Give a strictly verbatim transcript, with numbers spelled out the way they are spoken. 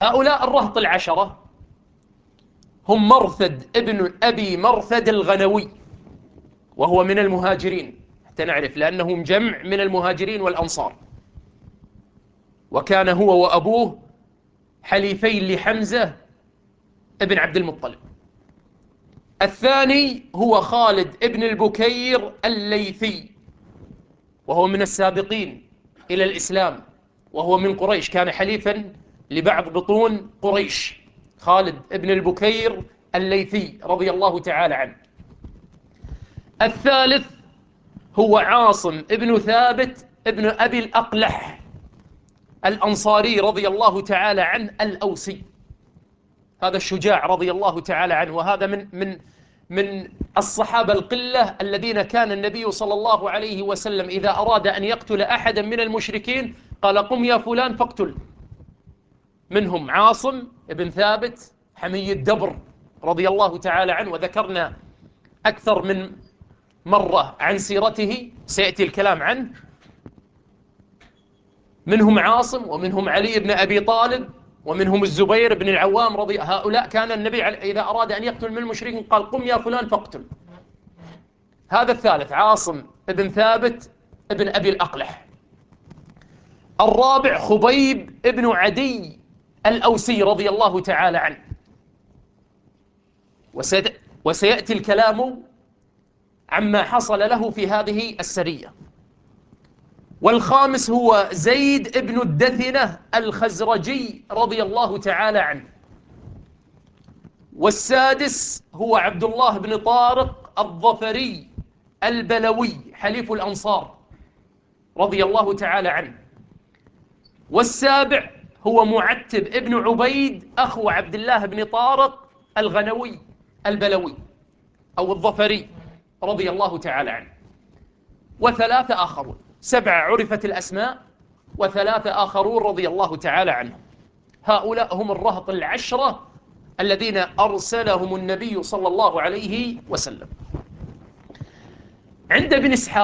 هؤلاء الرهط العشرة هم مرثد ابن أبي مرثد الغنوي، وهو من المهاجرين حتى نعرف، لأنهم جمع من المهاجرين والأنصار، وكان هو وأبوه حليفين لحمزة ابن عبد المطلب. الثاني هو خالد ابن البكير الليثي، وهو من السابقين إلى الإسلام، وهو من قريش، كان حليفا لبعض بطون قريش. خالد ابن البكير الليثي رضي الله تعالى عنه. الثالث هو عاصم ابن ثابت ابن أبي الأقلح الأنصاري رضي الله تعالى عنه الأوسي. هذا الشجاع رضي الله تعالى عنه، وهذا من من من الصحابة القلة الذين كان النبي صلى الله عليه وسلم إذا أراد أن يقتل أحدا من المشركين قال: قم يا فلان فاقتل. منهم عاصم ابن ثابت حمي الدبر رضي الله تعالى عنه، وذكرنا أكثر من مرة عن سيرته، سيأتي الكلام عنه. منهم عاصم، ومنهم علي بن أبي طالب، ومنهم الزبير بن العوام رضي. هؤلاء كان النبي إذا أراد أن يقتل من المشركين قال: قم يا فلان فاقتل. هذا الثالث عاصم بن ثابت ابن أبي الأقلح. الرابع خبيب ابن عدي الأوسي رضي الله تعالى عنه، وسيأتي الكلام عما حصل له في هذه السرية. والخامس هو زيد ابن الدثنة الخزرجي رضي الله تعالى عنه. والسادس هو عبد الله بن طارق الظفري البلوي حليف الأنصار رضي الله تعالى عنه. والسابع هو معتب ابن عبيد أخو عبد الله بن طارق الغنوي البلوي أو الظفري رضي الله تعالى عنه. وثلاثة آخرون، سبعة عرفت الأسماء، وثلاثة آخرون رضي الله تعالى عنهم. هؤلاء هم الرهط العشرة الذين أرسلهم النبي صلى الله عليه وسلم. عند ابن إسحاق